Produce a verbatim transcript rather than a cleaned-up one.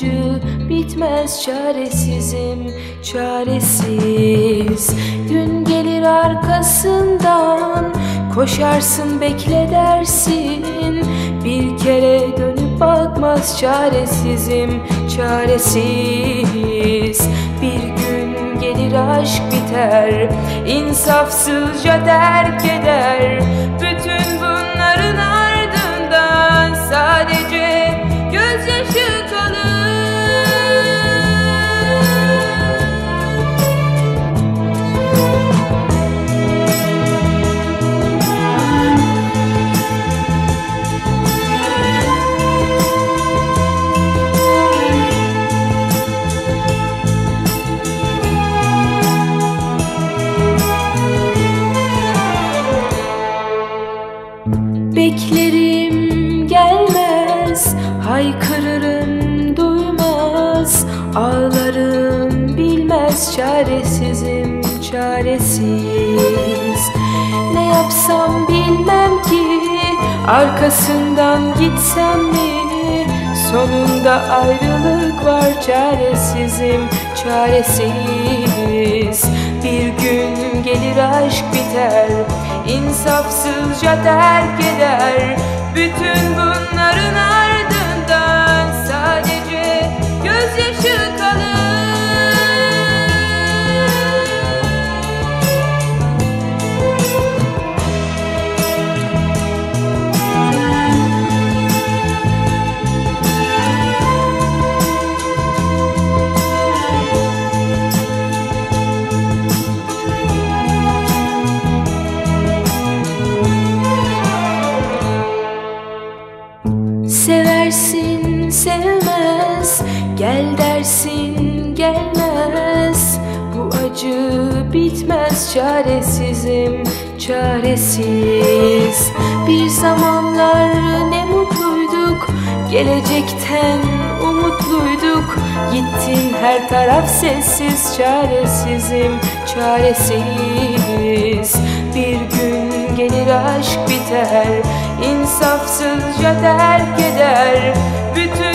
acı bitmez, çaresizim, çaresiz. Gün gelir arkasından, koşarsın bekle dersin, bir kere dönüp bakmaz, çaresizim, çaresiz. Bir gün gelir aşk biter, insafsızca terk eder. Bütün bunların ardından sadece gözyaşı kalır. Beklerim gelmez, haykırırım duymaz, ağlarım bilmez, çaresizim, çaresiz. Ne yapsam bilmem ki, arkasından gitsem mi, sonunda ayrılık var, çaresizim, çaresiz. Bir gün gelir aşk biter, insafsızca terk eder. Bütün bunların ardından sadece gözyaşı kalır. Seversin sevmez, gel dersin gelmez. Bu acı bitmez, çaresizim, çaresiz. Bir zamanlar ne mutluyduk, gelecekten umutluyduk. Gittin her taraf sessiz, çaresizim, çaresiz. Bir gün gelir aşk biter, insafsızca terk eder. Bütün